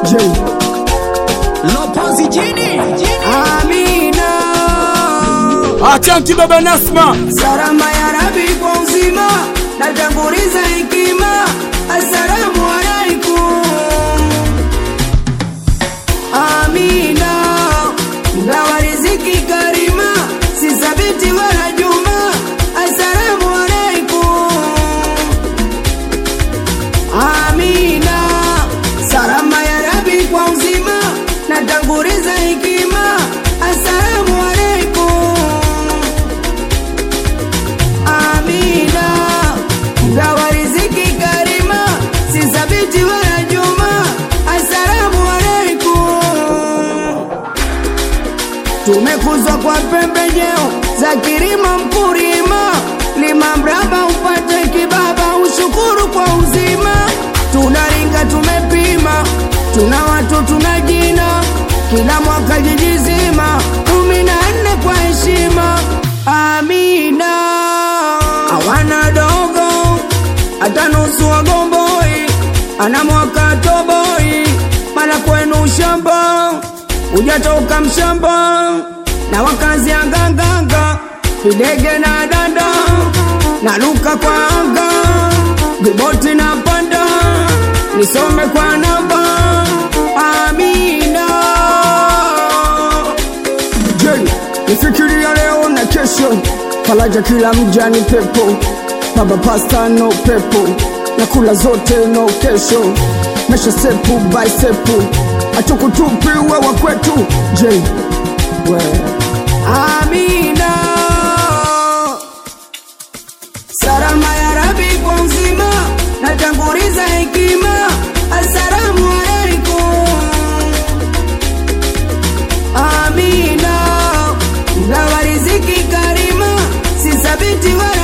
J Lopozi Jini Amina Atanti baba Nasma Salama ya Rabbi kwa uzima natanguliza hekima. Assalamu alaikum. Amina Gawa riziki karima si sabiti wala juma. Assalamu alaikum. Amina Salama ya Rabbi kwa uzima natanguliza hekima. Assalamu alaikum. Amina Gawa riziki karima si sabiti wala juma. Assalamu alaikum. Tumekuzwa kwa pembejeo za kilimo mkulima. Lima mraba upate kibaba, ushukuru kwa uzima. Tunaringa tumepima, tuna watu tuna jina. Kila mwaka jijizima 14 kwa heshima. Amina Awana dogo hata nusu wagomboi. Ana mwaka toboi mala kwenu shamba. Ujatoka mshamba na wakazi ya nganganga. Videge na danda na luka kwa anga. Viboti na panda nisome kwa namba. Amina J nifikiria leo na kesho. Falaja kila mja ni pepo. Baba pasta no pepo. Na kula zote no kesho. Mesha sepu by sepu. Atukutupi wewa kwetu J we Amina Salama ya Rabbi kwa uzima natanguliza hekima. Assalamu alaikum. Amina Gawa riziki karima si sabiti wala